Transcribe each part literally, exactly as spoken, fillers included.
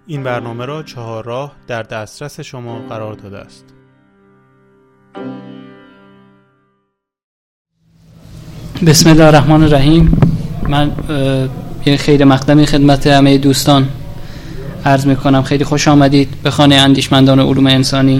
این برنامه را چهار راه در دسترس شما قرار داده است. بسم الله الرحمن الرحیم. من یه خیر مقدمی خدمت همه دوستان عرض میکنم. خیلی خوش آمدید به خانه اندیشمندان علوم انسانی.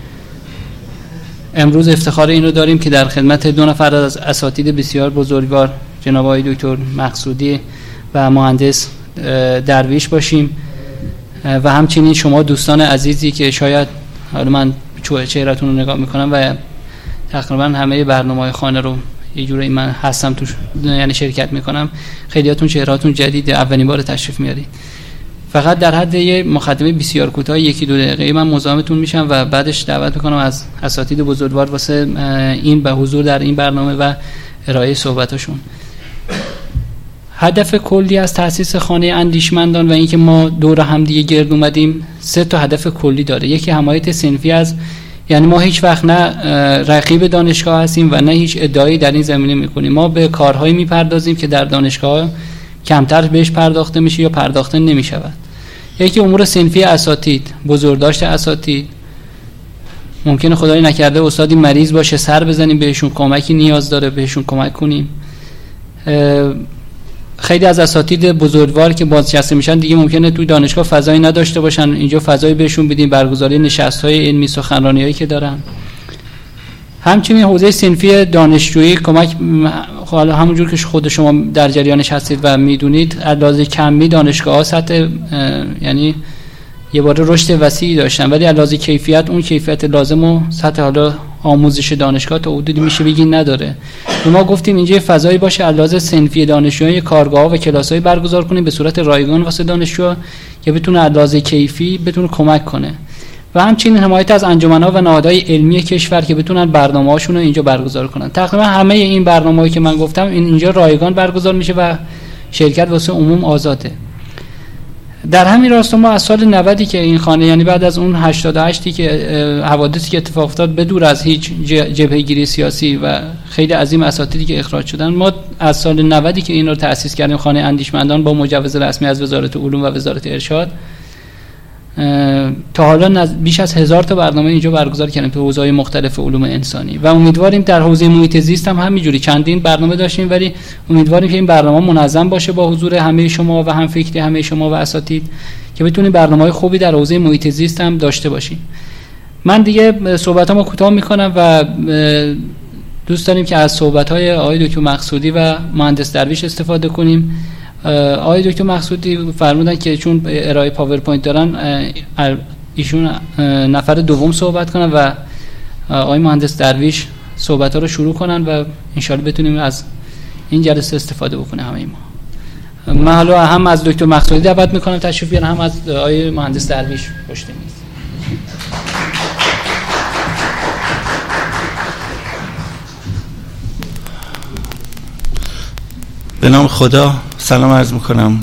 امروز افتخار این رو داریم که در خدمت دو نفر از اساتید بسیار بزرگوار، جناب آقای دکتر مقصودی و مهندس درویش باشیم و همچنین شما دوستان عزیزی که شاید حالا من چهره‌تون رو نگاه میکنم و تقریبا همه برنامه‌های خانه رو یه جوری من هستم توش، یعنی شرکت میکنم. خیلیاتون چهرهاتون جدیده، اولین بار تشریف میارید. فقط در حد یه مقدمه بسیار کوتاه یکی دو دقیقه من مزاحمتون میشم و بعدش دعوت میکنم از اساتید بزرگوار واسه این به حضور در این برنامه و ارائه صحبتاشون. هدف کلی از تأسیس خانه اندیشمندان و اینکه ما دور هم دیگه گرد اومدیم سه تا هدف کلی داره. یکی حمایت صنفی از، یعنی ما هیچ وقت نه رقیب دانشگاه هستیم و نه هیچ ادعایی در این زمینه میکنیم. ما به کارهایی میپردازیم که در دانشگاه کمتر بهش پرداخته میشه یا پرداخته نمیشود. یکی امور صنفی اساتید، بزرگداشت اساتید. ممکنه خدای نکرده استادی مریض باشه، سر بزنیم بهشون، کمکی نیاز داره بهشون کمک کنیم. خیلی از اساتید بزرگوار که بازنشسته میشن دیگه ممکنه توی دانشگاه فضایی نداشته باشن، اینجا فضایی بهشون بدیم، برگزاری نشست‌های علمی، سخنرانی‌هایی که دارن. همچنین حوزه صنفی دانشجویی کمک، حالا همونجور که خود شما در جریانش هستید و میدونید، علاوه کمی دانشگاه‌ها سطح یعنی یه بار رشد وسیعی داشتن، ولی علاوه کیفیت اون کیفیت لازم و سطح حالا آموزش دانشگاه تا حدودی میشه بگین نداره. ما گفتیم اینجا فضایی باشه علاوه صنفی دانشجویان کارگاه‌ها و کلاس‌های برگزار کنیم به صورت رایگان واسه دانشجو که بتونه علاوه کیفی بتونه کمک کنه و همچنین حمایت از انجمن‌ها و نهادهای علمی کشور که بتونن برنامه‌هاشون رو اینجا برگزار کنن. تقریبا همه این برنامه‌هایی که من گفتم این اینجا رایگان برگزار میشه و شرکت واسه عموم آزاده. در همین راستا ما از سال نود که این خانه، یعنی بعد از اون هشتاد و هشت که حوادثی که اتفاق افتاد بدور از هیچ جبهه‌گیری سیاسی و خیلی عظیم اساتیدی که اخراج شدن، ما از سال نود که این رو تأسیس کردیم خانه اندیشمندان با مجوز رسمی از وزارت علوم و وزارت ارشاد، تا حالا بیش از هزار تا برنامه اینجا برگزار کردیم تو حوزه‌های مختلف علوم انسانی و امیدواریم در حوزه محیط زیست هم همینجوری چندین برنامه داشتیم، ولی امیدواریم که این برنامه منظم باشه با حضور همه شما و هم فکری همه شما و اساتید که بتونیم برنامه‌های خوبی در حوزه محیط زیست هم داشته باشیم. من دیگه صحبتامو کوتاه میکنم و دوست داریم که از صحبت‌های آقای دکتر مقصودی و مهندس درویش استفاده کنیم. آقای دکتر مقصودی فرمودن که چون ارائه پاورپوینت دارن ایشون نفر دوم صحبت کنن و آقای مهندس درویش صحبت‌ها رو شروع کنن و انشالله بتونیم از این جلسه استفاده بکنیم همه ما. من حالا هم از دکتر مقصودی دعوت میکنم تشریف بیارن، هم از آقای مهندس درویش پشت میز. به نام خدا سلام عرض میکنم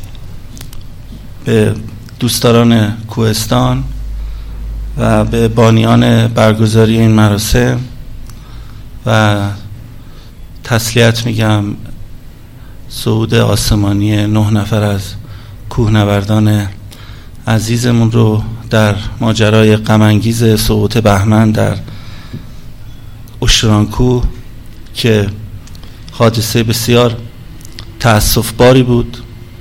به دوستداران کوهستان و به بانیان برگزاری این مراسم و تسلیت میگم صعود آسمانی نه نفر از کوهنوردان عزیزمون رو در ماجرای غم انگیز سقوط بهمن در اشترانکوه که حادثه بسیار تأسف باری بود.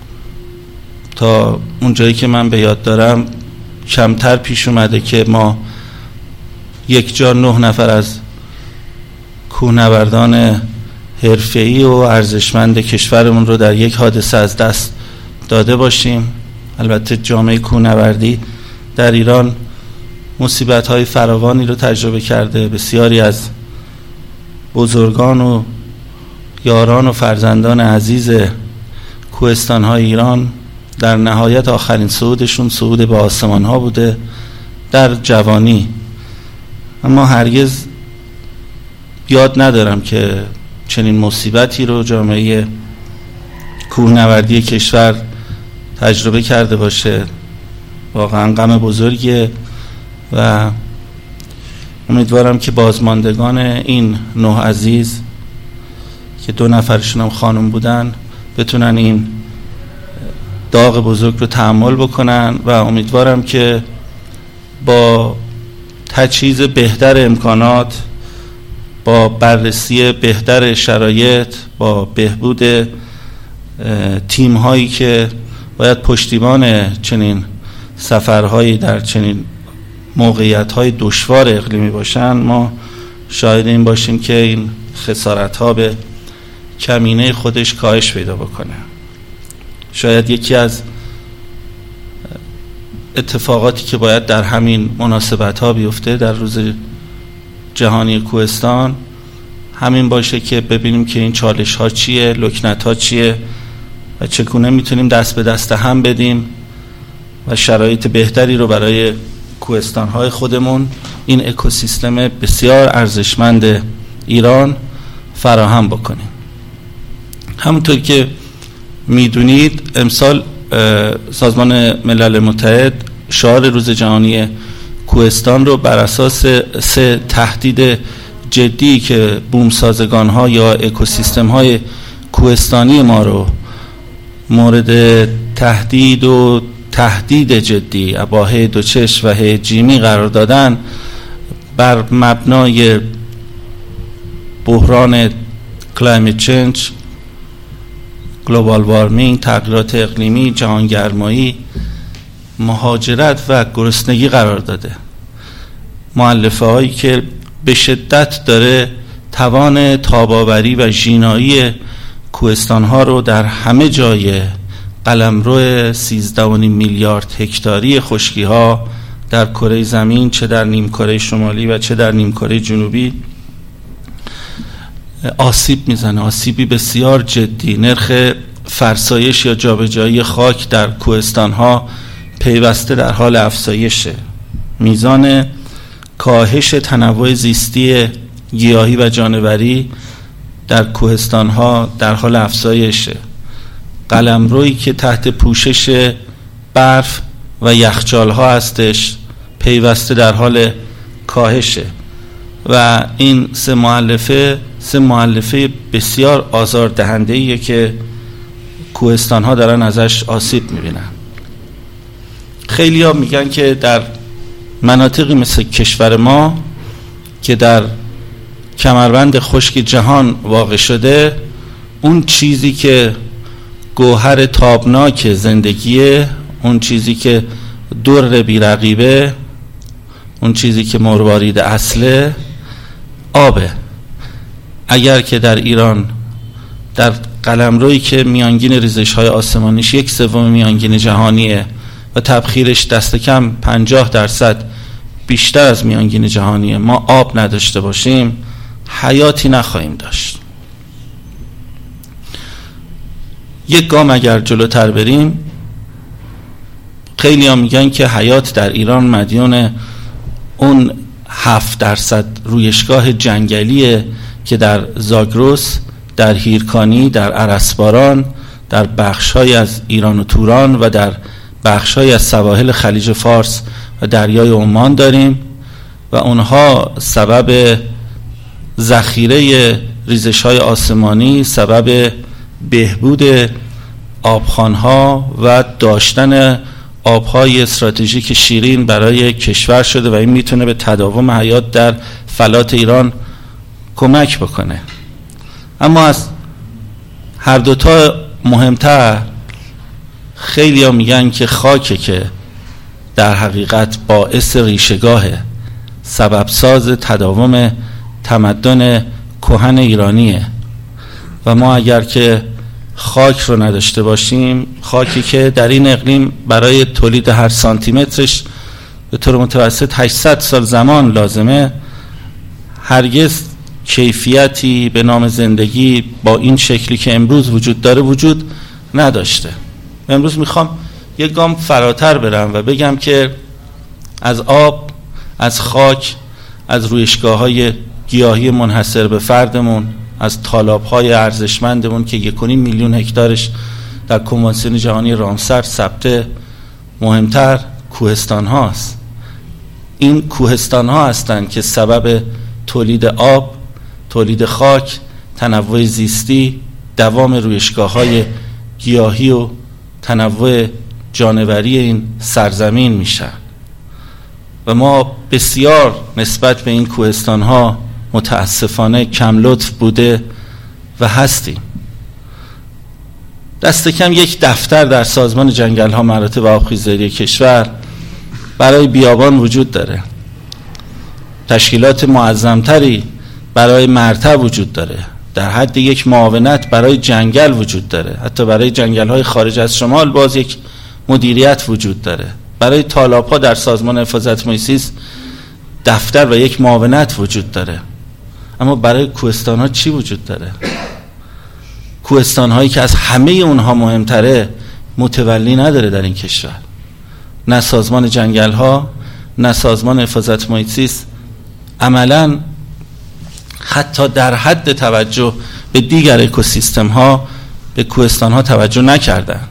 تا اون جایی که من به یاد دارم کمتر پیش اومده که ما یک جا نه نفر از کوهنوردان حرفه‌ای و ارزشمند کشورمون رو در یک حادثه از دست داده باشیم. البته جامعه کوهنوردی در ایران مصیبت‌های فراوانی رو تجربه کرده. بسیاری از بزرگان و یاران و فرزندان عزیز کوهستان‌های ایران در نهایت آخرین صعودشون صعود به آسمان‌ها بوده در جوانی. اما هرگز یاد ندارم که چنین مصیبتی رو جامعه کوهنوردی کشور تجربه کرده باشه. واقعا غم بزرگیه و امیدوارم که بازماندگان این نه عزیز که دو نفرشون هم خانم بودن بتونن این داغ بزرگ رو تحمل بکنن و امیدوارم که با تجهیز بهتر امکانات، با بررسی بهتر شرایط، با بهبود تیم هایی که باید پشتیبان چنین سفرهایی در چنین موقعیت های دشوار اقلیمی باشن، ما شاهد این باشیم که این خسارت ها به کمینه خودش کاهش پیدا بکنه. شاید یکی از اتفاقاتی که باید در همین مناسبت ها بیفته در روز جهانی کوهستان همین باشه که ببینیم که این چالش ها چیه، لکنت ها چیه و چگونه میتونیم دست به دست هم بدیم و شرایط بهتری رو برای کوهستان های خودمون، این اکوسیستم بسیار ارزشمند ایران فراهم بکنیم. همونطور که میدونید امسال سازمان ملل متحد شعار روز جهانی کوهستان رو بر اساس سه تهدید جدی که بومسازگان ها یا اکوسیستم های کوهستانی ما رو مورد تهدید و تهدید جدی با هی دو چش و هی جیمی قرار دادن، بر مبنای بحران کلایمت چنج، گلوبال وارمینگ، تغییرات اقلیمی، جهانگرمایی، مهاجرت و گرسنگی قرار داده. مؤلفه هایی که به شدت داره توان تاباوری و ژینایی کوهستان ها رو در همه جای قلمرو سیزده و نیم میلیارد هکتاری خشکی ها در کره زمین، چه در نیمکره شمالی و چه در نیمکره جنوبی، آسیب میزنه، آسیبی بسیار جدی. نرخ فرسایش یا جابجایی خاک در کوهستان ها پیوسته در حال افزایشه. میزان کاهش تنوع زیستی گیاهی و جانوری در کوهستان ها در حال افزایشه. قلمرویی که تحت پوشش برف و یخچال ها هستش پیوسته در حال کاهشه و این سه مؤلفه سه مؤلفه بسیار آزاردهنده ایه که کوهستان ها دارن ازش آسیب میبینن. خیلی ها میگن که در مناطقی مثل کشور ما که در کمربند خشک جهان واقع شده، اون چیزی که گوهر تابناک زندگیه، اون چیزی که در بیرقیبه، اون چیزی که مروارید اصله، آبه. اگر که در ایران در قلمرویی که میانگین ریزش های آسمانیش یک سوم میانگین جهانیه و تبخیرش دست کم پنجاه درصد بیشتر از میانگین جهانیه، ما آب نداشته باشیم حیاتی نخواهیم داشت. یک گام اگر جلوتر بریم، خیلی ها میگن که حیات در ایران مدیون اون هفت درصد رویشگاه جنگلیه که در زاگرس، در هیرکانی، در ارسباران، در بخش‌های از ایران و توران و در بخش‌های از سواحل خلیج فارس و دریای عمان داریم و اونها سبب ذخیره ریزش‌های آسمانی، سبب بهبود آبخوان‌ها و داشتن آب‌های استراتژیک شیرین برای کشور شده و این میتونه به تداوم حیات در فلات ایران کمک بکنه. اما از هر دوتا مهمتر، خیلی ها میگن که خاکه که در حقیقت باعث ریشه‌گاهه، سبب ساز تداوم تمدن کهن ایرانیه و ما اگر که خاک رو نداشته باشیم، خاکی که در این اقلیم برای تولید هر سانتی مترش به طور متوسط هشتصد سال زمان لازمه، هرگز کیفیتی به نام زندگی با این شکلی که امروز وجود داره وجود نداشته. امروز میخوام یک گام فراتر برم و بگم که از آب، از خاک، از رویشگاه‌های گیاهی منحصر به فردمون، از تالاب‌های ارزشمندمون که یک و نیم میلیون هکتارش در کنوانسیون جهانی رامسر ثبت، مهمتر کوهستان هاست. این کوهستان ها هستند که سبب تولید آب، تولید خاک، تنوع زیستی، دوام رویشگاه‌های گیاهی و تنوع جانوری این سرزمین میشن و ما بسیار نسبت به این کوهستان ها متاسفانه کم لطف بوده و هستیم. دست کم یک دفتر در سازمان جنگل ها مراتب آبخیزداری کشور برای بیابان وجود داره، تشکیلات معظمتری برای مرتع وجود داره، در حد یک معاونت برای جنگل وجود داره، حتی برای جنگل های خارج از شمال باز یک مدیریت وجود داره، برای تالاب‌ها در سازمان حفاظت محیط زیست دفتر و یک معاونت وجود داره. اما برای کوهستان‌ها چی وجود داره؟ کوهستان‌هایی که از همه اونها مهمتره متولی نداره در این کشور. نه سازمان جنگل‌ها، نه سازمان حفاظت محیط زیست عملاً حتی در حد توجه به دیگر اکوسیستم‌ها به کوهستان‌ها توجه نکردن.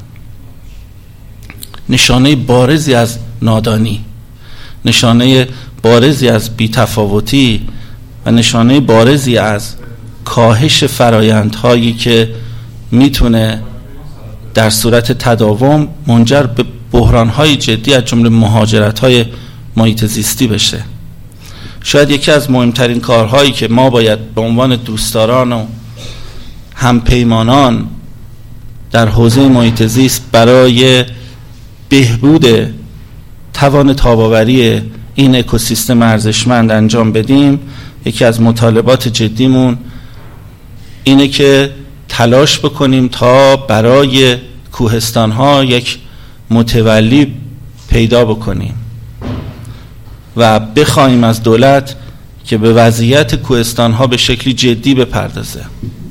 نشانه بارزی از نادانی، نشانه بارزی از بی‌تفاوتی و نشانه بارزی از کاهش فرایندهایی که میتونه در صورت تداوم منجر به بحران‌های جدی از جمله مهاجرت‌های محیط زیستی بشه. شاید یکی از مهمترین کارهایی که ما باید به عنوان دوستداران و همپیمانان در حوزه محیط زیست برای بهبود توان تاب‌آوری این اکوسیستم ارزشمند انجام بدیم، یکی از مطالبات جدیمون اینه که تلاش بکنیم تا برای کوهستان‌ها یک متولی پیدا بکنیم و بخوایم از دولت که به وضعیت کوهستان‌ها به شکلی جدی بپردازه.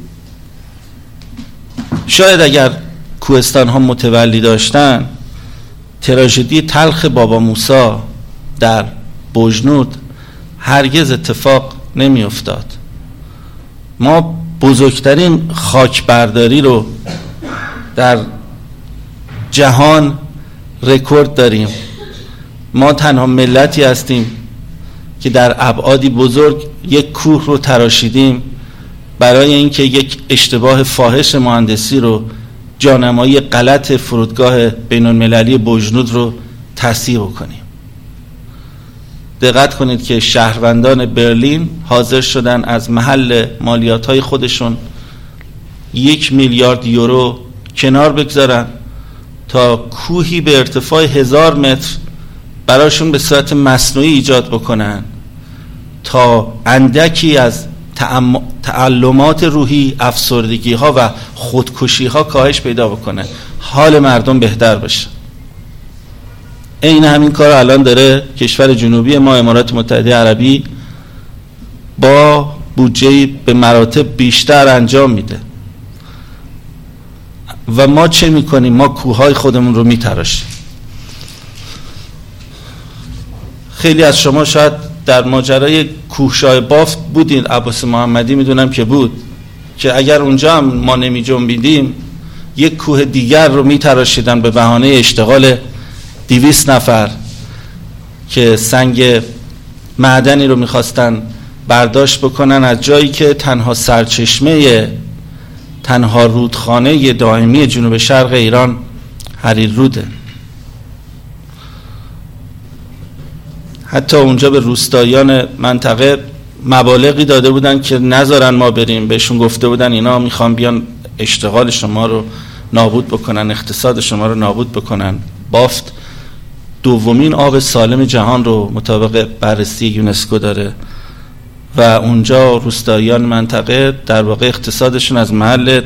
شاید اگر کوهستان‌ها متولی داشتن، تراژدی تلخ بابا موسی در بوجنود هرگز اتفاق نمی افتاد. ما بزرگترین خاکبرداری رو در جهان رکورد داریم. ما تنها ملتی هستیم که در ابعادی بزرگ یک کوه رو تراشیدیم برای اینکه یک اشتباه فاحش مهندسی رو، جانمایی غلط فرودگاه بین‌المللی بوجنود رو تصحیح بکنیم. دقت کنید که شهروندان برلین حاضر شدن از محل مالیات‌های خودشون یک میلیارد یورو کنار بگذارن تا کوهی به ارتفاع هزار متر براشون به صورت مصنوعی ایجاد بکنن تا اندکی از تعلمات روحی، افسردگی ها و خودکشی ها کاهش پیدا بکنه، حال مردم بهتر بشه. این همین کار الان داره کشور جنوبی ما امارات متحده عربی با بودجه به مراتب بیشتر انجام میده. و ما چه میکنیم؟ ما کوههای خودمون رو میتراشیم. خیلی از شما شاید در ماجرای کوهشاه بافت بودین، عباس محمدی میدونم که بود، که اگر اونجا هم ما نمی جنبیدیم یک کوه دیگر رو میتراشیدن به بهانه اشتغال دویست نفر که سنگ معدنی رو میخواستن برداشت بکنن از جایی که تنها سرچشمه، تنها رودخانه دائمی جنوب شرق ایران حریر روده. حتی اونجا به روستاییان منطقه مبالغی داده بودن که نذارن ما بریم، بهشون گفته بودن اینا میخوان بیان اشتغال شما رو نابود بکنن، اقتصاد شما رو نابود بکنن. بافت دومین آب سالم جهان رو مطابق بررسی یونسکو داره و اونجا روستاییان منطقه در واقع اقتصادشون از محل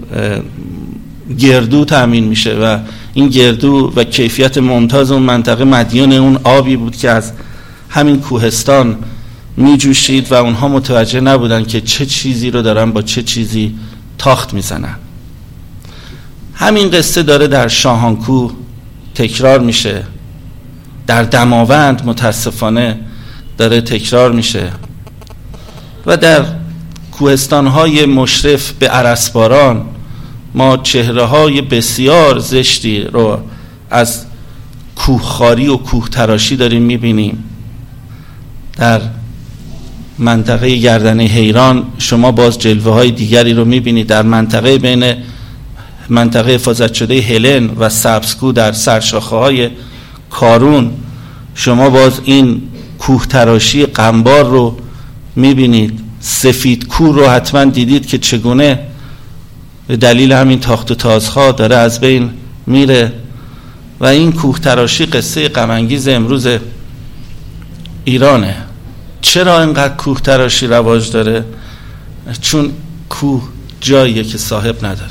گردو تامین میشه و این گردو و کیفیت ممتاز اون منطقه مدیون اون آبی بود که از همین کوهستان می جوشید و اونها متوجه نبودن که چه چیزی رو دارن با چه چیزی تاخت میزنن. همین قصه داره در شاهانکوه تکرار میشه، در دماوند متاسفانه داره تکرار میشه و در کوهستان‌های مشرف به ارسباران ما چهره‌های بسیار زشتی رو از کوهخواری و کوه تراشی داریم میبینیم. در منطقه گردنه حیران شما باز جلوه های دیگری رو میبینید. در منطقه بین منطقه حفاظت شده هلن و سبزکو در سرشاخه های کارون شما باز این کوه تراشی قنبار رو میبینید. سفید کور رو حتما دیدید که چگونه به دلیل همین تاخت و تازها داره از بین میره. و این کوه تراشی قصه غم انگیز امروز ایرانه. چرا اینقدر کوه تراشی رواج داره؟ چون کوه جاییه که صاحب نداره.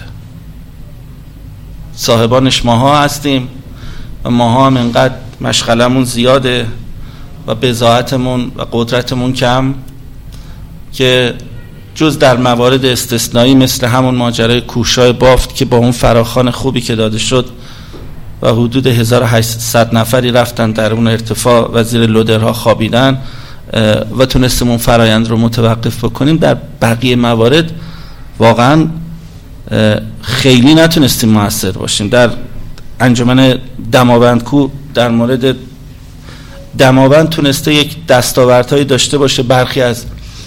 صاحبانش ماها هستیم و ماها هم اینقدر مشغلمون زیاده و بضاعتمون و قدرتمون کم که جز در موارد استثنایی مثل همون ماجرای کوهسای بافت که با اون فراخوان خوبی که داده شد و حدود هزار و هشتصد نفری رفتن در اون ارتفاع و زیر لودرها خوابیدن و تونستیم اون فرایند رو متوقف بکنیم، در بقیه موارد واقعا خیلی نتونستیم موثر باشیم. در انجمن دماوند کو در مورد دماوند تونسته یک دستاوردهایی داشته باشه، برخی از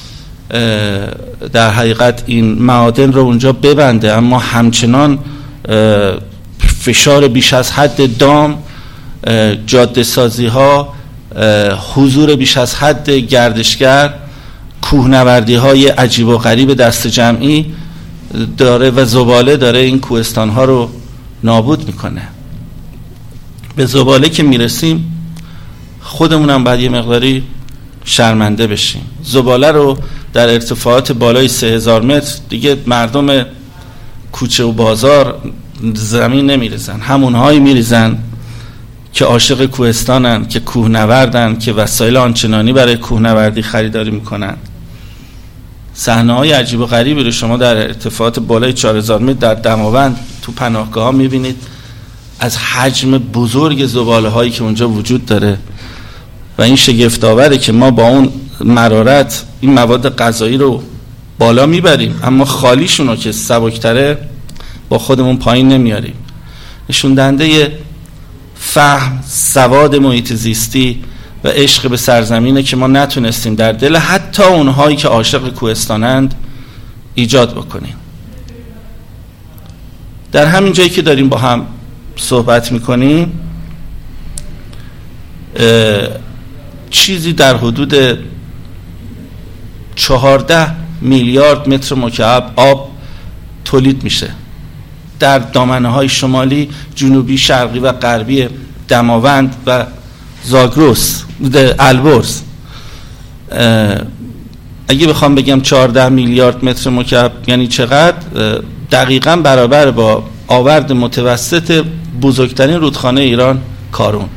در حقیقت این معادن رو اونجا ببنده، اما همچنان فشار بیش از حد دام، جاده سازی ها، حضور بیش از حد گردشگر، کوهنوردی های عجیب و غریب دست جمعی داره و زباله داره این کوهستان ها رو نابود میکنه. به زباله که میرسیم خودمونم باید یه مقداری شرمنده بشیم. زباله رو در ارتفاعات بالای سه هزار متر دیگه مردم کوچه و بازار زمین نمیریزن، همونهایی میریزن که عاشق کوهستانن، که کوهنوردن، که وسایل آنچنانی برای کوهنوردی خریداری میکنن. صحنه‌های عجیب و غریبی رو شما در ارتفاعات بالای چهار هزار متر در دماوند تو پناهگاه ها میبینید، از حجم بزرگ زباله هایی که اونجا وجود داره. و این شگفت‌آوره که ما با اون مرارت این مواد غذایی رو بالا میبریم اما خالیشون رو که سبکتره با خودمون پایین نمیاریم. نشون دهنده فهم، سواد محیط زیستی و عشق به سرزمینه که ما نتونستیم در دل حتی اونهایی که عاشق کوهستانند ایجاد بکنیم. در همین جایی که داریم با هم صحبت میکنیم چیزی در حدود چهارده میلیارد متر مکعب آب تولید میشه در دامنه های شمالی، جنوبی، شرقی و غربی دماوند و زاگرس، البرز. اگه بخوام بگم چهارده میلیارد متر مکعب یعنی چقدر، دقیقاً برابر با آورد متوسط بزرگترین رودخانه ایران کارون.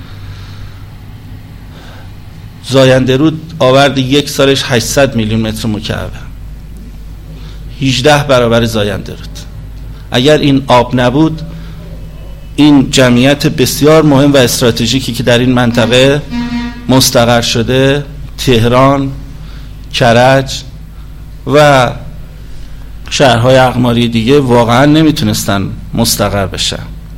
زاینده رود آورد یک سالش هشتصد میلیون متر مکعب، هجده برابر زاینده رود. اگر این آب نبود این جمعیت بسیار مهم و استراتژیکی که در این منطقه مستقر شده، تهران، کرج و شهرهای اقماری دیگه، واقعا نمیتونستن مستقر بشن.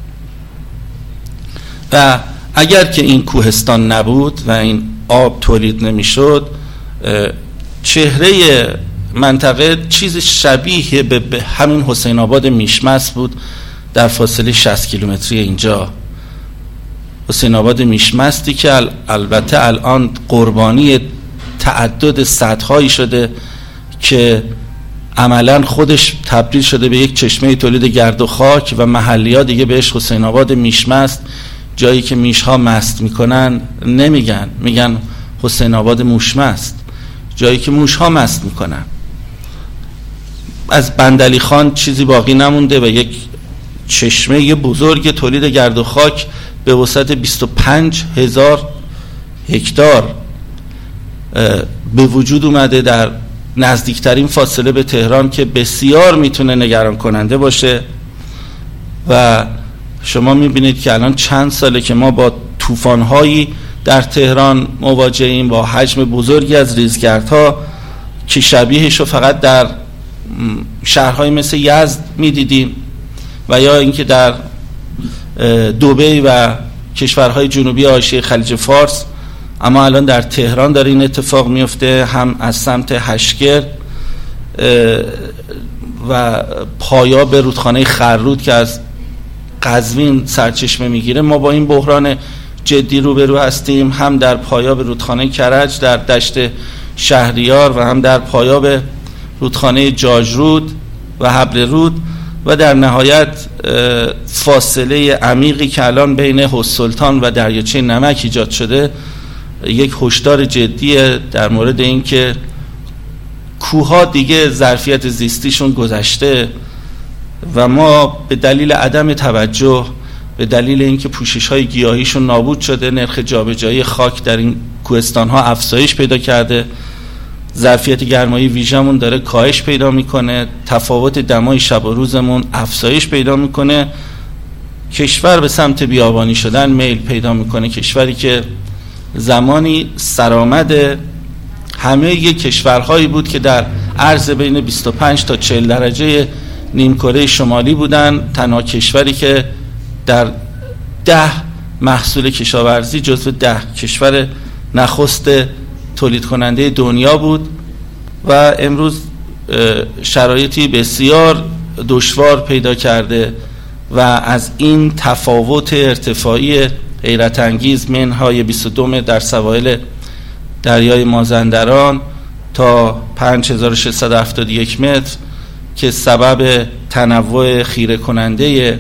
و اگر که این کوهستان نبود و این آب تولید نمیشد، چهره منطقه چیز شبیه به همین حسین آباد میشمس بود در فاصله شصت کیلومتری اینجا. حسین آباد میشمستی که البته الان قربانی تعدد سدهایی شده که عملا خودش تبدیل شده به یک چشمه تولید گرد و خاک و محلی‌ها دیگه بهش حسین آباد میشمست، جایی که میشها مست میکنن نمیگن، میگن حسین آباد موشمست، جایی که موشها مست میکنن. از بندلی خان چیزی باقی نمونده و یک چشمه بزرگ تولید گرد و خاک به وسعت بیست و پنج هزار هکتار به وجود اومده در نزدیکترین فاصله به تهران که بسیار میتونه نگران کننده باشه. و شما میبینید که الان چند ساله که ما با طوفان‌هایی در تهران مواجهیم، با حجم بزرگی از ریزگردها که شبیهش رو فقط در شهرهای مثل یزد میدیدیم و یا اینکه در دبی و کشورهای جنوبی حاشیه خلیج فارس، اما الان در تهران داره این اتفاق میفته، هم از سمت هشگر و پایاب رودخانه خررود که از قزوین سرچشمه میگیره، ما با این بحران جدی روبرو هستیم، هم در پایاب رودخانه کرج در دشت شهریار و هم در پایاب رودخانه جاجرود و حبل رود و در نهایت فاصله عمیقی که الان بین حوض‌سلطان و دریاچه نمک ایجاد شده یک هشدار جدیه در مورد این که کوه‌ها دیگه ظرفیت زیستیشون گذشته و ما به دلیل عدم توجه، به دلیل اینکه پوشش‌های گیاهیشون نابود شده، نرخ جابجایی خاک در این کوهستان‌ها افزایش پیدا کرده، ظرفیت گرمایی ویژمون داره کاهش پیدا میکنه، تفاوت دمای شب و روزمون افزایش پیدا میکنه، کشور به سمت بیابانی شدن میل پیدا میکنه. کشوری که زمانی سرآمد همه یک کشورهایی بود که در عرض بین بیست و پنج تا چهل درجه نیمکره شمالی بودن، تنها کشوری که در ده محصول کشاورزی جزو ده کشور نخست تولید کننده دنیا بود و امروز شرایطی بسیار دشوار پیدا کرده و از این تفاوت ارتفاعی حیرت انگیز منهای بیست و دو متر در سواحل دریای مازندران تا پنج هزار و ششصد و هفتاد و یک متر که سبب تنوع خیره کننده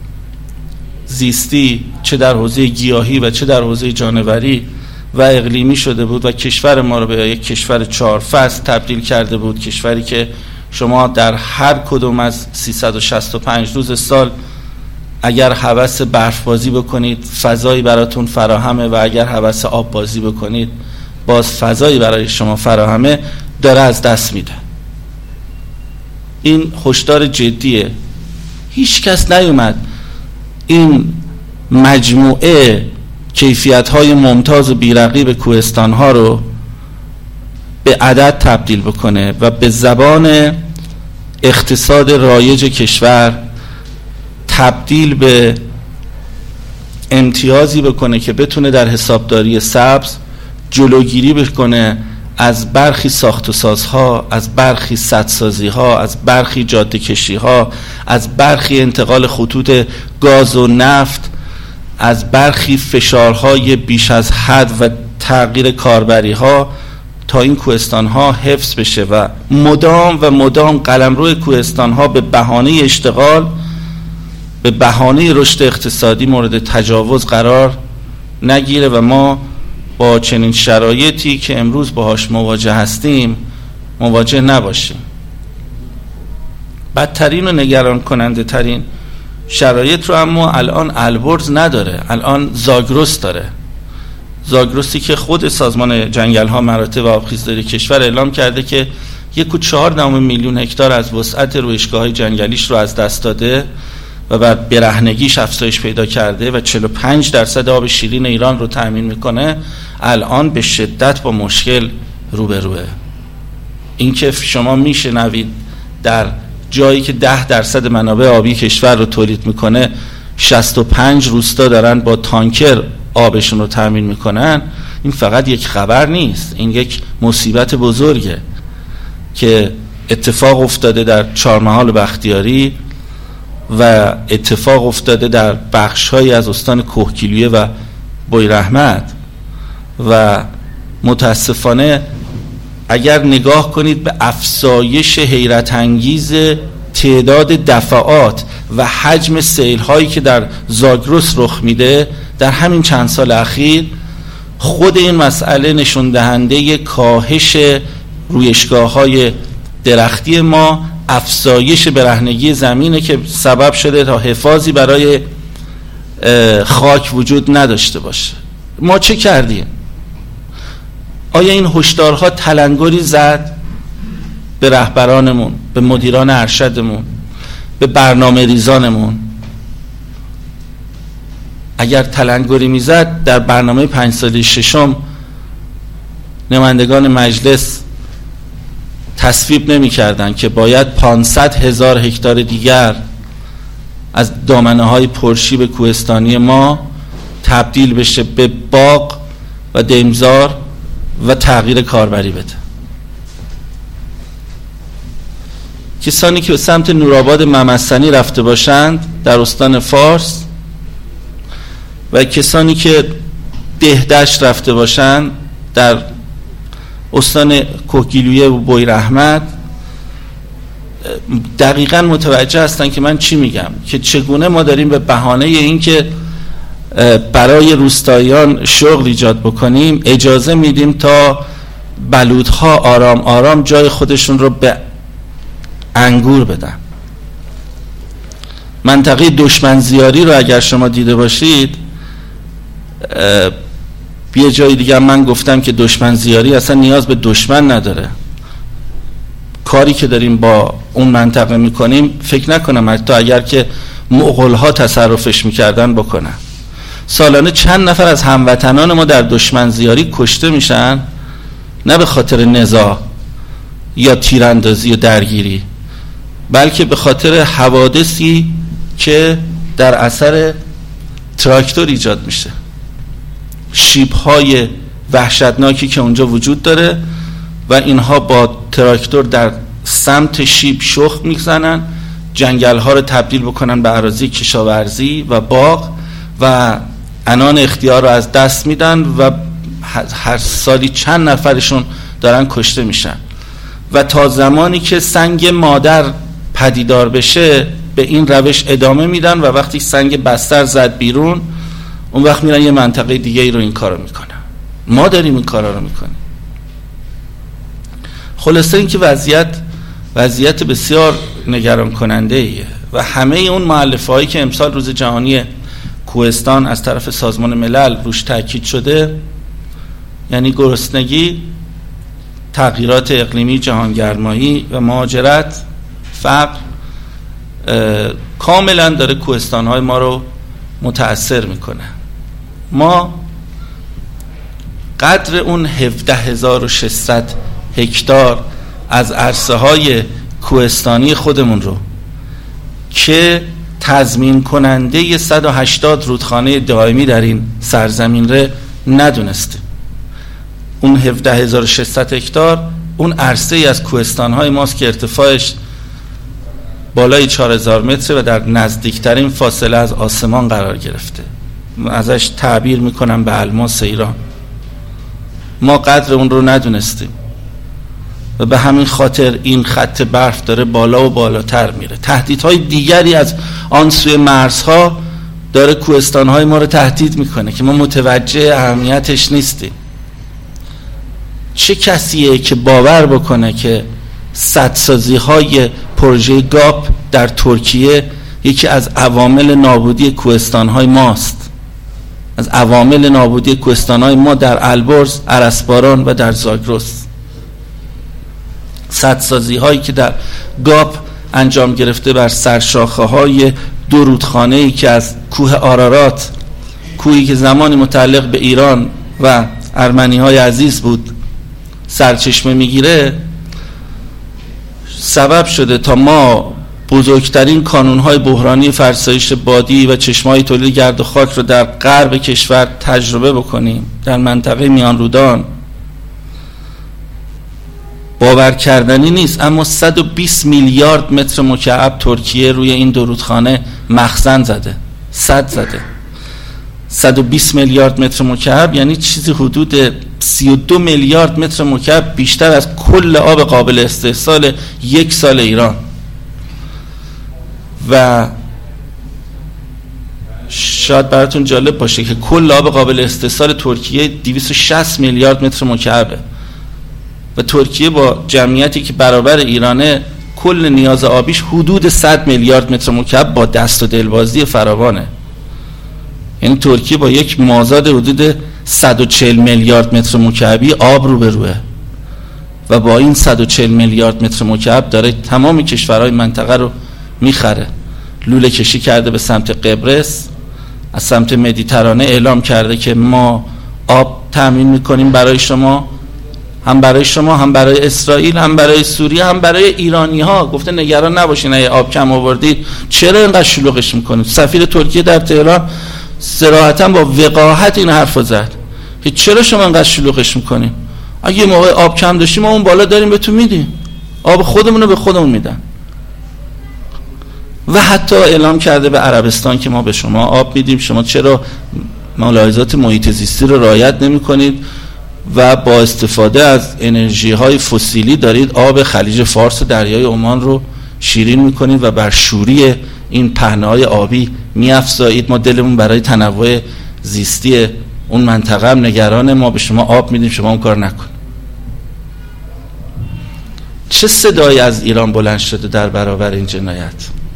زیستی چه در حوزه گیاهی و چه در حوزه جانوری و اقلیمی شده بود و کشور ما رو به یک کشور چهار فصل تبدیل کرده بود، کشوری که شما در هر کدوم از سیصد و شصت و پنج روز سال اگر هوس برف بازی بکنید فضایی براتون فراهمه و اگر هوس آب بازی بکنید باز فضایی برای شما فراهمه، داره از دست میده. این هشدار جدیه. هیچ کس نیومد این مجموعه کیفیت‌های ممتاز و بی‌رقیب کوهستان‌ها رو به عدد تبدیل بکنه و به زبان اقتصاد رایج کشور تبدیل به امتیازی بکنه که بتونه در حسابداری سبز جلوگیری بکنه از برخی ساخت و سازها، از برخی سدسازی‌ها، از برخی جاده کشی‌ها، از برخی انتقال خطوط گاز و نفت، از برخی فشارهای بیش از حد و تغییر کاربری‌ها تا این کوهستان‌ها حفظ بشه و مدام و مدام قلمرو کوهستان‌ها به بهانه اشتغال، به بهانه رشد اقتصادی مورد تجاوز قرار نگیره و ما با چنین شرایطی که امروز باهاش مواجه هستیم مواجه نباشیم. بدترین و نگران کننده ترین شرایط رو اما الان البرز نداره، الان زاگرس داره. زاگرسی که خود سازمان جنگل ها مراتع و آبخیزداری کشور اعلام کرده که یک و چهار دهم میلیون هکتار از وسعت رویشگاه های جنگلیش رو از دست داده و بر برهنگیش افزایش پیدا کرده و چهل و پنج درصد آب شیرین ایران رو تأمین میکنه، الان به شدت با مشکل روبروه. این که شما میشنوید در جایی که ده درصد منابع آبی کشور رو تولید میکنه شصت و پنج روستا دارن با تانکر آبشون رو تأمین میکنن، این فقط یک خبر نیست، این یک مصیبت بزرگه که اتفاق افتاده در چهارمحال بختیاری و اتفاق افتاده در بخش‌هایی از استان کوهگیلویه و بویراحمد و متاسفانه اگر نگاه کنید به افزایش حیرت انگیز تعداد دفعات و حجم سیل‌هایی که در زاگرس رخ میده در همین چند سال اخیر، خود این مسئله نشون دهنده کاهش رویشگاه‌های درختی ما، افزایش برهنگی زمینه که سبب شده تا حفاظی برای خاک وجود نداشته باشه. ما چه کردیم؟ آیا این هشدارها تلنگری زد به رهبرانمون، به مدیران ارشدمون، به برنامه ریزانمون؟ اگر تلنگری میزد در برنامه پنج ساله ششم نمایندگان مجلس تصویب نمی کردن که باید پانصد هزار هکتار دیگر از دامنه های پرشیب کوهستانی ما تبدیل بشه به باغ و دمزار و تغییر کاربری بده. کسانی که به سمت نورآباد ممسنی رفته باشند در استان فارس و کسانی که دهدشت رفته باشند در استان کوهگیلویه و بویراحمد دقیقاً متوجه هستن که من چی میگم، که چگونه ما داریم به بهانه این که برای روستاییان شغل ایجاد بکنیم اجازه میدیم تا بلوط‌ها آرام آرام جای خودشون رو به انگور بدن. منطقه دشمنزیاری رو اگر شما دیده باشید، یه جای دیگه من گفتم که دشمنزیاری اصلا نیاز به دشمن نداره. کاری که داریم با اون منطقه میکنیم فکر نکنم حتی اگر که مغول‌ها تصرفش میکردن بکنن. سالانه چند نفر از هموطنان ما در دشمنزیاری کشته میشن، نه به خاطر نزاع یا تیراندازی و درگیری، بلکه به خاطر حوادثی که در اثر تراکتور ایجاد میشه. شیب‌های وحشتناکی که اونجا وجود داره و اینها با تراکتور در سمت شیب شخم میزنن، جنگل‌ها رو تبدیل بکنن به اراضی کشاورزی و باغ و عنان اختیار رو از دست میدن و هر سالی چند نفرشون دارن کشته میشن و تا زمانی که سنگ مادر پدیدار بشه به این روش ادامه میدن و وقتی سنگ بستر زد بیرون اون وقت میرن یه منطقه دیگه ای رو این کارو میکنن. ما داریم این کارا رو میکنیم. خلاصه این که وضعیت وضعیت بسیار نگران کننده ایه و همه اون مؤلفه هایی که امسال روز جهانی کوهستان از طرف سازمان ملل روش تاکید شده، یعنی گرسنگی، تغییرات اقلیمی، جهانگرمایی و مهاجرت، فقر، کاملا داره کوهستان‌های ما رو متأثر میکنه. ما قدر اون هفده هزار و ششصد هکتار از عرصه های کوهستانی خودمون رو که تضمین کننده صد و هشتاد رودخانه دائمی در این سرزمین رو ندونستیم. اون هفده هزار و ششصد هکتار اون عرصه ای از کوهستان‌های ماست که ارتفاعش بالای چهار هزار متر و در نزدیکترین فاصله از آسمان قرار گرفته. ازش تعبیر میکنم به الماس ایران. ما قدر اون رو ندونستیم و به همین خاطر این خط برف داره بالا و بالاتر میره. تهدیدهای دیگری از آن سوی مرزها داره کوهستان‌های ما رو تهدید میکنه که ما متوجه اهمیتش نیستیم. چه کسیه که باور بکنه که سدسازی های پروژه گاپ در ترکیه یکی از عوامل نابودی کوهستان‌های ماست؟ از عوامل نابودی کوهستان‌های ما در البرز، ارسباران و در زاگرس. سدسازی هایی که در گاپ انجام گرفته بر سرشاخه های دو رودخانه‌ای که از کوه آرارات، کوهی که زمانی متعلق به ایران و ارمنی های عزیز بود، سرچشمه میگیره، سبب شده تا ما بزرگترین کانون‌های بحرانی فرسایش بادی و چشمه‌های تولید گرد و خاک رو در غرب کشور تجربه بکنیم. در منطقه میان رودان باور کردنی نیست، اما صد و بیست میلیارد متر مکعب ترکیه روی این دو رودخانه مخزن زده، صد زده. صد و بیست میلیارد متر مکعب یعنی چیزی حدود سی و دو میلیارد متر مکعب بیشتر از کل آب قابل استحصال یک سال ایران. و شاید براتون جالب باشه که کل آب قابل استحصال ترکیه دویست و شصت میلیارد متر مکعبه و ترکیه با جمعیتی که برابر ایرانه کل نیاز آبیش حدود صد میلیارد متر مکعب با دست و دلبازی فراوانه. یعنی ترکیه با یک مازاد حدود صد و چهل میلیارد متر مکعبی آب روبروه و با این صد و چهل میلیارد متر مکعب داره تمام کشورهای منطقه رو میخره. لوله کشی کرده به سمت قبرس، از سمت مدیترانه اعلام کرده که ما آب تامین میکنیم برای شما، هم برای شما، هم برای اسرائیل، هم برای سوریه، هم برای ایرانی ها. گفته نگران نباشین اگه آب کم آوردید چرا اینقدر شلوغش میکنید. سفیر ترکیه در تهران صراحتا با وقاحت این حرفو زد که چرا شما اینقدر شلوغش میکنید؟ اگه موقع آب کم داشتیم ما اون بالا داریم بهتون میدیم، آب خودمون رو به خودمون میدن. و حتی اعلام کرده به عربستان که ما به شما آب میدیم، شما چرا ملاحظات محیط زیستی رو رعایت نمی کنید و با استفاده از انرژی های فسیلی دارید آب خلیج فارس و دریای عمان رو شیرین میکنید و بر شوری این پهنه‌های آبی میافزایید. ما دلمون برای تنوع زیستی اون منطقه هم نگرانه، ما به شما آب میدیم، شما اون کار نکن. چه صدایی از ایران بلند شده در برابر این جنایت؟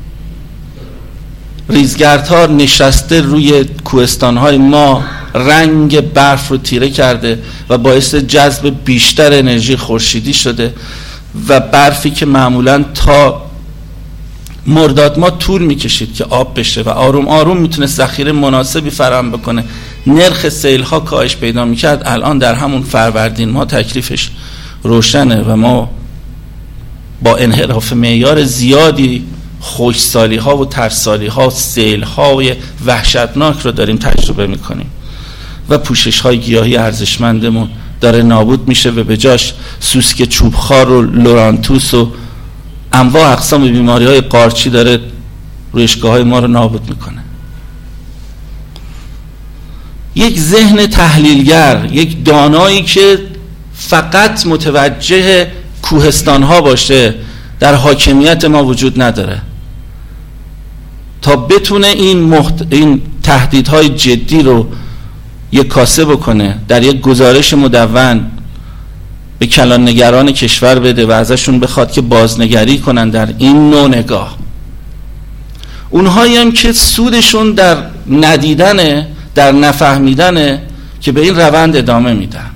ریزگردها نشسته روی کوهستان‌های ما، رنگ برف رو تیره کرده و باعث جذب بیشتر انرژی خورشیدی شده و برفی که معمولاً تا مرداد ما طول میکشید که آب بشه و آروم آروم میتونه ذخیره مناسبی فراهم بکنه، نرخ سیل‌ها کاهش پیدا میکرد، الان در همون فروردین ما تکلیفش روشنه و ما با انحراف معیار زیادی خشکسالی ها و ترسالی ها، سیل های وحشتناک رو داریم تجربه میکنیم و پوشش های گیاهی ارزشمندمون داره نابود میشه و به جاش سوسک چوبخوار و لورانتوس و انواع اقسام بیماری های قارچی داره ریشگاه های ما رو نابود میکنه. یک ذهن تحلیلگر، یک دانایی که فقط متوجه کوهستان ها باشه در حاکمیت ما وجود نداره تا بتونه این, محت... این تهدیدهای جدی رو یک کاسه بکنه، در یک گزارش مدون به کلاننگران کشور بده و ازشون بخواد که بازنگری کنن در این نوع نگاه. اونهایی هم که سودشون در ندیدنه، در نفهمیدنه، که به این روند ادامه میدن.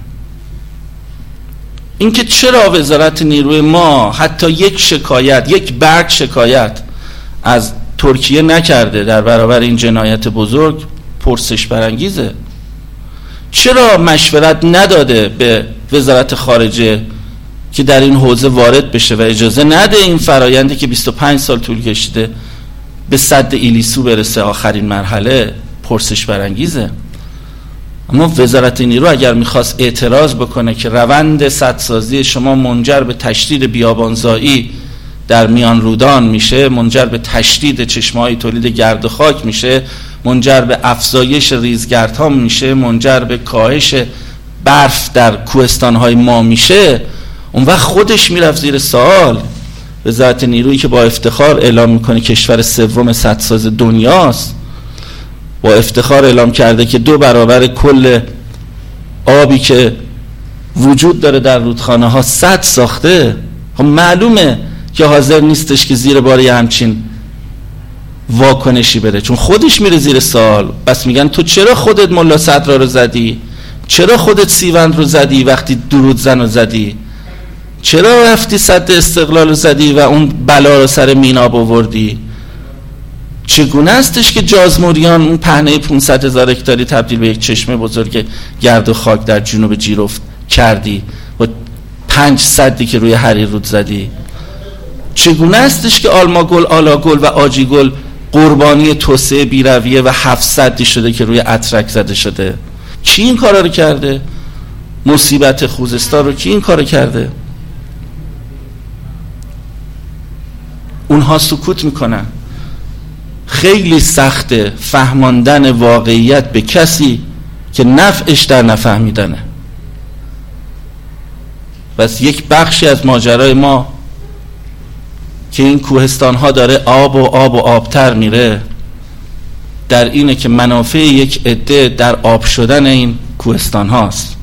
اینکه چرا وزارت نیروی ما حتی یک شکایت، یک برگ شکایت از ترکیه نکرده در برابر این جنایت بزرگ پرسش برانگیزه. چرا مشورت نداده به وزارت خارجه که در این حوزه وارد بشه و اجازه نده این فرایندی که بیست و پنج سال طول کشیده به سد ایلیسو برسه آخرین مرحله؟ پرسش برانگیزه. اما وزارت نیرو اگر میخواست اعتراض بکنه که روند سدسازی شما منجر به تشدید بیابانزایی در میان رودان میشه، منجر به تشدید چشمه‌های تولید گرد و خاک میشه، منجر به افزایش ریزگردها میشه، منجر به کاهش برف در کوهستان‌های ما میشه، اون وقت خودش میرفت زیر سوال. وزارت نیرویی که با افتخار اعلام میکنه کشور سوم سدساز دنیاست، با افتخار اعلام کرده که دو برابر کل آبی که وجود داره در رودخانه ها سد ساخته، خب معلومه که حاضر نیستش که زیر بار یه همچین واکنشی بره، چون خودش میره زیر سوال. بس میگن تو چرا خودت ملا صدرا رو زدی؟ چرا خودت سیوند رو زدی وقتی درود زن رو زدی؟ چرا رفتی سد استقلال رو زدی و اون بلا رو سر میناب آوردی؟ چگونه استش که جازموریان اون پهنه پانصد هزار هکتاری تبدیل به یک چشمه بزرگ گرد و خاک در جنوب جیرفت کردی و پنج سدی که روی حریر رود زدی؟ چگونه استش که آلماگل، آلاگل و آجیگل قربانی توسعه بیرویه و هفت سدی شده که روی اترک زده شده؟ کی این کارا رو کرده؟ مصیبت خوزستان رو کی این کارو کرده؟ اونها سکوت میکنن. خیلی سخته فهماندن واقعیت به کسی که نفعش در نفهمیدنه. بس یک بخشی از ماجرای ما که این کوهستان ها داره آب و آب و آبتر میره در اینه که منافع یک عده در آب شدن این کوهستان هاست.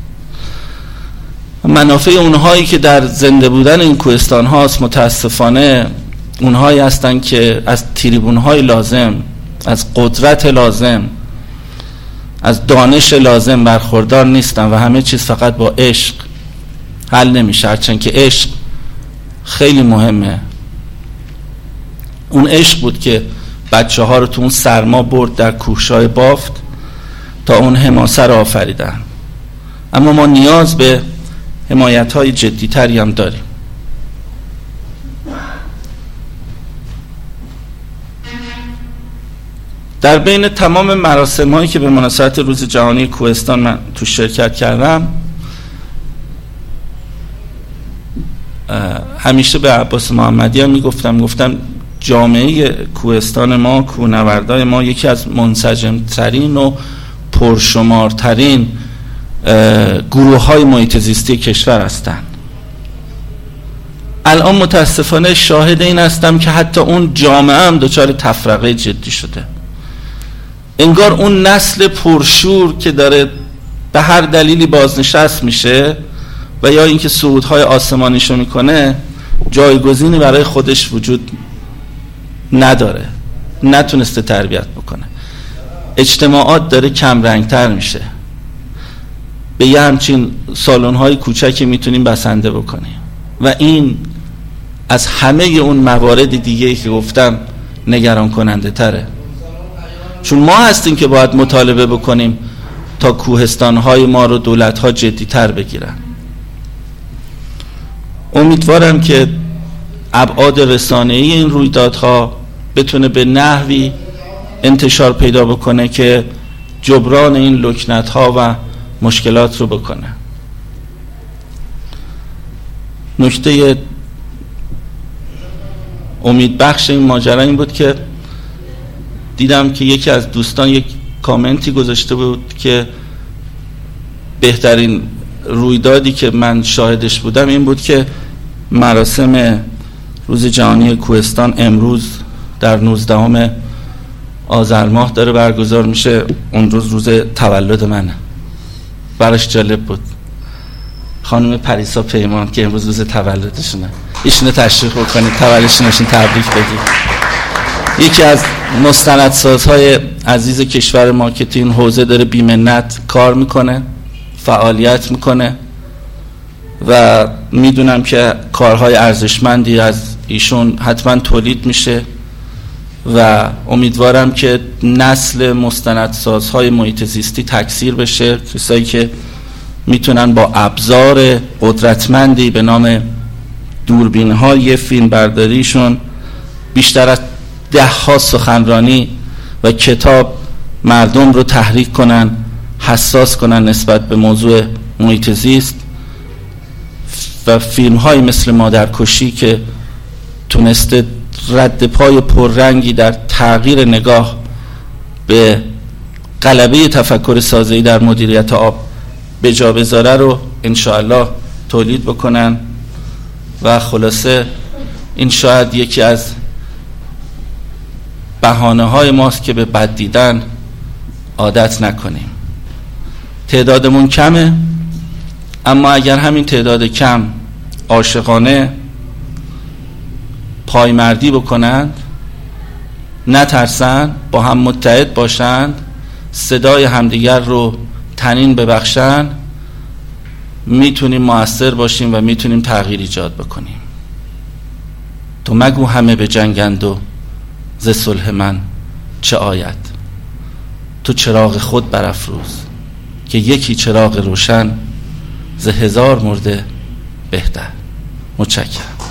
منافع اونهایی که در زنده بودن این کوهستان هاست متاسفانه اونهایی هستن که از تریبون های لازم، از قدرت لازم، از دانش لازم برخوردار نیستن و همه چیز فقط با عشق حل نمیشه، هرچند که عشق خیلی مهمه. اون عشق بود که بچه ها رو تو اون سرما برد در کوهشای بافت تا اون حماسه رو آفریدن. اما ما نیاز به حمایت های جدی تری هم داریم. در بین تمام مراسم هایی که به مناسبت روز جهانی کوهستان من تو شرکت کردم، همیشه به عباس محمدی هم میگفتم گفتم جامعه کوهستان ما، کوهنوردای ما یکی از منسجمترین و پرشمارترین گروه های محیط زیستی کشور هستند. الان متاسفانه شاهد این هستم که حتی اون جامعه هم دچار تفرقه جدی شده. انگار اون نسل پرشور که داره به هر دلیلی بازنشست میشه و یا اینکه صعودهای آسمانیشو میکنه، جایگزینی برای خودش وجود نداره، نتونسته تربیت بکنه. اجتماعات داره کم رنگتر میشه، به یه همچین سالن‌های کوچکی میتونیم بسنده بکنیم و این از همه اون موارد دیگه‌ای که گفتم نگران کننده تره، چون ما هستیم که باید مطالبه بکنیم تا کوهستان‌های ما رو دولت‌ها جدی‌تر بگیرن. امیدوارم که ابعاد رسانه‌ای این رویدادها بتونه به نحوی انتشار پیدا بکنه که جبران این لکنت‌ها و مشکلات رو بکنه. نکته امید بخش این ماجرا این بود که دیدم که یکی از دوستان یک کامنتی گذاشته بود که بهترین رویدادی که من شاهدش بودم این بود که مراسم روز جهانی کوهستان امروز در نوزدهم آذر ماه داره برگزار میشه. اون روز روز تولد منه. براش جالب بود. خانم پریسا پیمان که امروز روز تولدشونه، ایشونه تشریف بکنید، تولدشونشون تبریک بگید. یکی از مستندسازهای عزیز کشور ما که تو این حوزه داره بی‌منت کار میکنه، فعالیت میکنه و میدونم که کارهای ارزشمندی از ایشون حتما تولید میشه و امیدوارم که نسل مستندسازهای محیط زیستی تکثیر بشه، کسایی که میتونن با ابزار قدرتمندی به نام دوربین‌های فیلم برداریشون بیشتر از ده ها سخنرانی و کتاب مردم رو تحریک کنن، حساس کنن نسبت به موضوع محیط زیست و فیلم های مثل مادرکشی که تونسته رد پای پررنگی در تغییر نگاه به غلبه تفکر سازه‌ای در مدیریت آب به جا بذاره رو انشاءالله تولید بکنن و خلاصه این شاید یکی از بهانه های ماست که به بد دیدن عادت نکنیم. تعدادمون کمه، اما اگر همین تعداد کم عاشقانه پایمردی بکنند، نترسند، با هم متحد باشند، صدای همدیگر رو تنین ببخشند، میتونیم مؤثر باشیم و میتونیم تغییر ایجاد بکنیم. تو مگو همه به جنگند و ز صلح من چه آید، تو چراغ خود برافروز که یکی چراغ روشن ز هزار مرده بهتر. متشکرم.